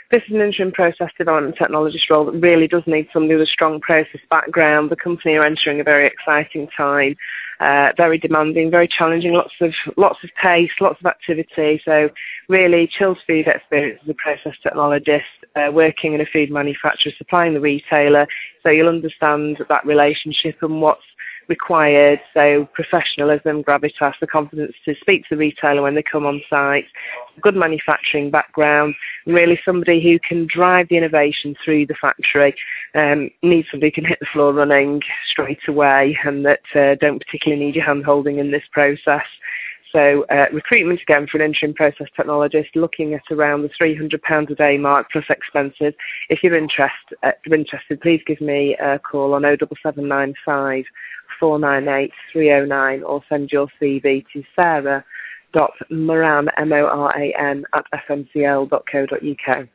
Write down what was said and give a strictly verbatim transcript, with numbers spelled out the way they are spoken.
This is an interim process development technologist role that really does need somebody with a strong process background. The company are entering a very exciting time, uh, very demanding, very challenging, lots of lots of pace, lots of activity. So really chilled food experience as a process technologist, uh, working in a food manufacturer, supplying the retailer. So you'll understand that relationship and what's required, so professionalism, gravitas, the confidence to speak to the retailer when they come on site, good manufacturing background, really somebody who can drive the innovation through the factory, um, needs somebody who can hit the floor running straight away and that uh, don't particularly need your hand holding in this process. So uh, recruitment again for an interim process technologist, looking at around the three hundred pounds a day mark plus expenses. If you're interest, uh, interested, please give me a call on oh seven seven nine five, four nine eight, three oh nine or send your C V to sarah dot moran, M O R A N, at f m c l dot co dot u k.